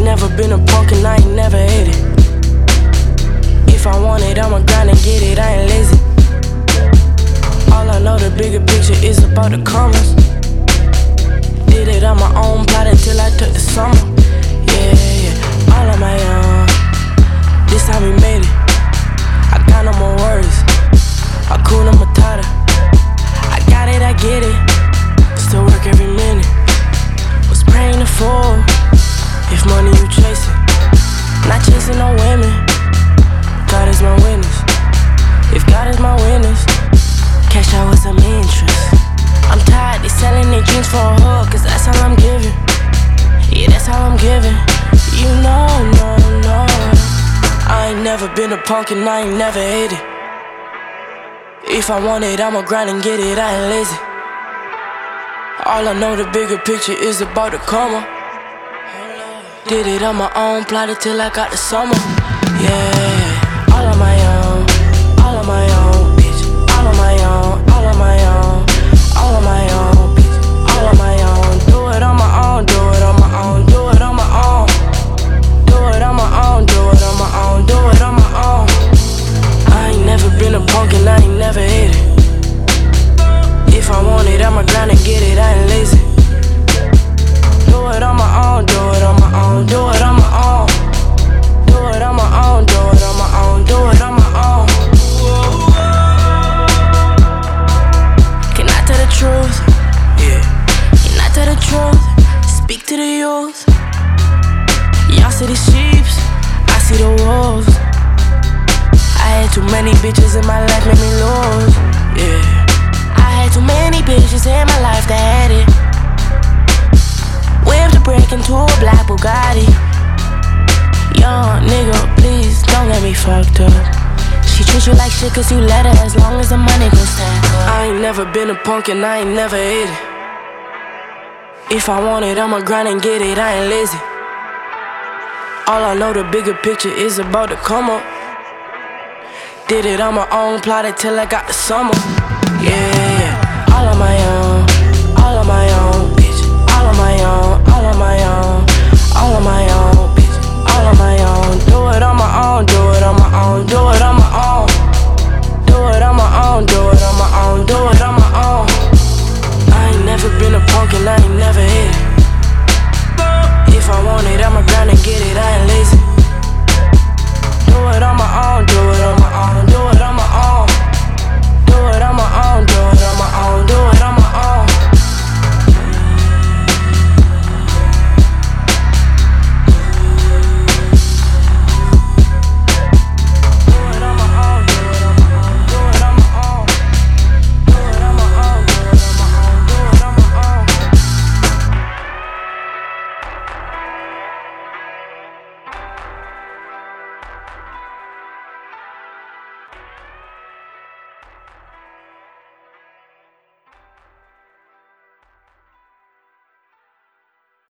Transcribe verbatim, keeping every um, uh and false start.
never been a punk and I ain't never hate it. If I want it, I'ma grind and get it, I ain't lazy. All I know, the bigger picture is about the commas. Did it on my own, plot until I took the summer. Yeah, yeah, all on my own. This time we made it. I got no more worries. Hakuna Matata. I got it, I get it. Still work every minute. Was praying to fall. If money you chasing, not chasing no women. God is my witness. If God is my witness, cash out with some interest. I'm tired, they selling their dreams for a hook, cause that's all I'm giving. Yeah, that's all I'm giving. You know, no, no. I ain't never been a punk and I ain't never hate it. If I want it, I'ma grind and get it, I ain't lazy. All I know, the bigger picture is about the karma. Did it on my own, plotted till I got the summer. Yeah, all on my own, all on my own, bitch. All on my own, all on my own, all on my own, bitch. All on my own, do it on my own, do it on my own, do it on my own. Do it on my own, do it on my own, do it on my own. I ain't never been a punk and I ain't never hate it. If I want it, I'ma grind and get it, I ain't lazy. Do it on my own, do it on my own, do it on my own. Do it on my own, do it on my own, do it on my own. Can I tell the truth? Yeah. Can I tell the truth? Speak to the youth. Y'all see the sheeps, I see the wolves. I had too many bitches in my life, made me lose. Yeah. I had too many bitches in my life that had it. Whipped a brick into a black Bugatti. Young nigga, please don't get me fucked up. She treat you like shit cause you let her, as long as the money gon' stack up. I ain't never been a punk and I ain't never hate it. If I want it, I'ma grind and get it, I ain't lazy. All I know, the bigger picture is about to come up. Did it on my own, plotted till I got the summer. Yeah, all on my own.